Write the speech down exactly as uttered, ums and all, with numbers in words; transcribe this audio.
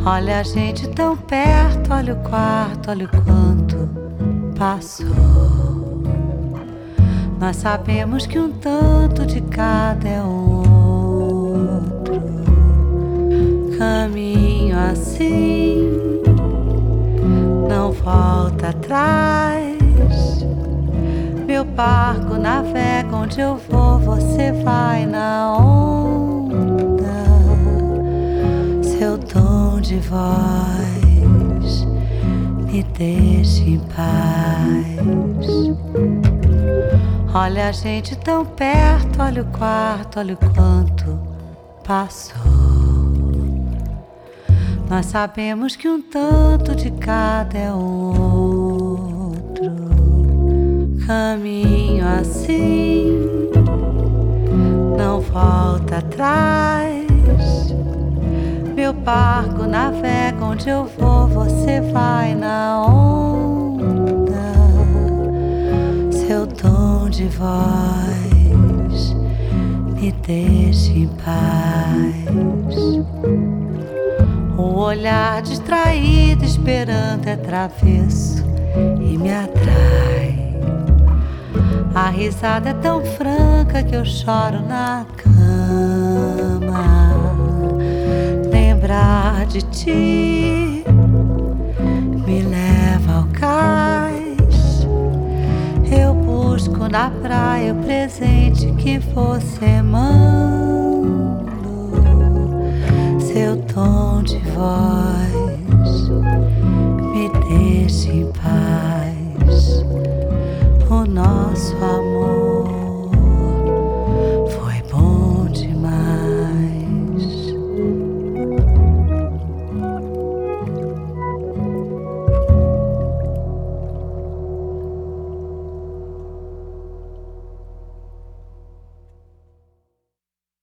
Olha a gente tão perto, olha o quarto, olha o quanto passou. Nós sabemos que um tanto de cada é outro caminho assim, não volta atrás. Meu barco navega onde eu vou, você vai na onda. Seu tom de voz me deixa em paz. Olha a gente tão perto, olha o quarto, olha o quanto passou. Nós sabemos que um tanto de cada é outro caminho assim, não volta atrás. Meu barco navega onde eu vou, você vai na onda. Seu tom de voz me deixa em paz. O olhar distraído, esperando é travesso e me atrai. A risada é tão franca que eu choro na cama. Lembrar de ti me leva ao cais. Eu busco na praia o presente que você manda. Seu tom de voz me deixa em paz. O nosso amor